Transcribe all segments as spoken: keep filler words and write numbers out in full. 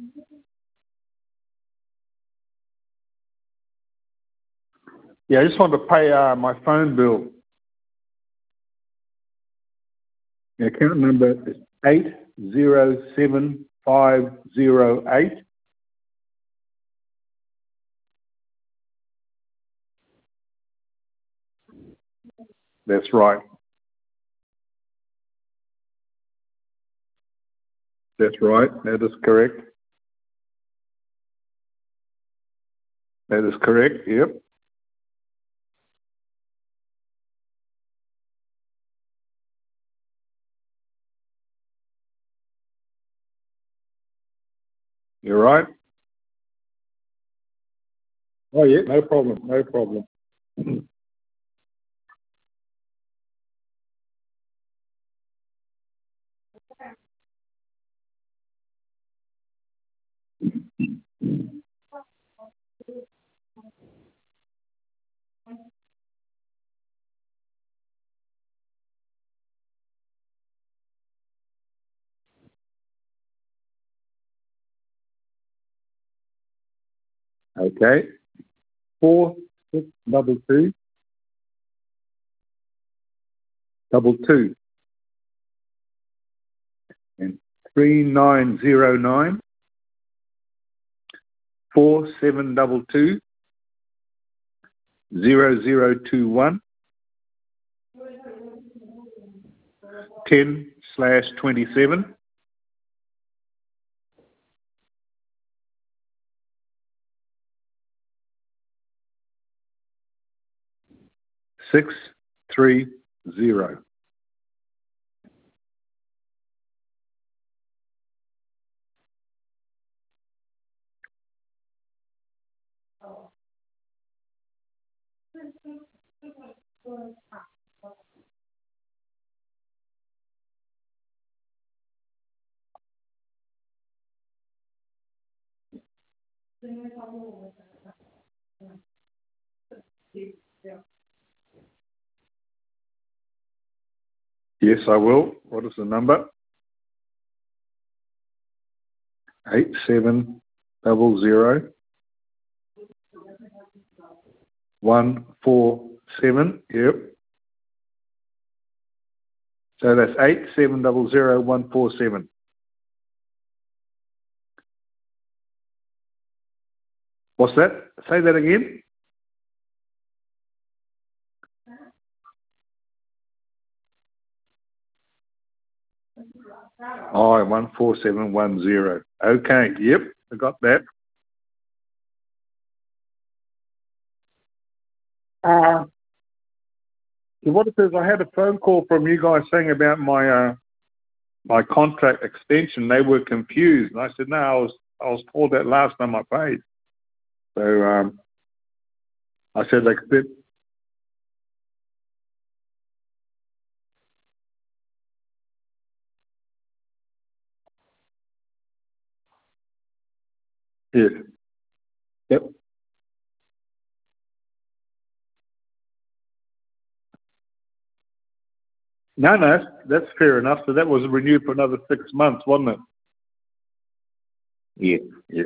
Yeah, I just want to pay uh, my phone bill. The account number is eight zero seven five zero eight. That's right. That's right. That is correct. That is correct. Yep. You're right. Oh, yeah. No problem. No problem. Okay. Four six double two double two and three nine zero nine four seven double two zero zero two one ten slash twenty seven six three zero. Yes, I will. What is the number? Eight seven double zero one four seven. Yep. So that's eight seven double zero one four seven. What's that? Say that again. Oh, one four seven one zero. Okay. Yep. I got that. Uh, what it is, I had a phone call from you guys saying about my uh, my contract extension. They were confused, and I said, no, I was I was told that last time I paid. So um, I said they could. Yes. Yep. No, no, that's fair enough. So that was renewed for another six months, wasn't it? Yeah. Yeah.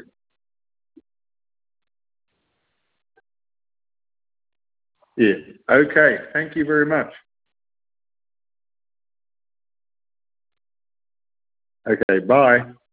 Yeah. Okay. Thank you very much. Okay. Bye.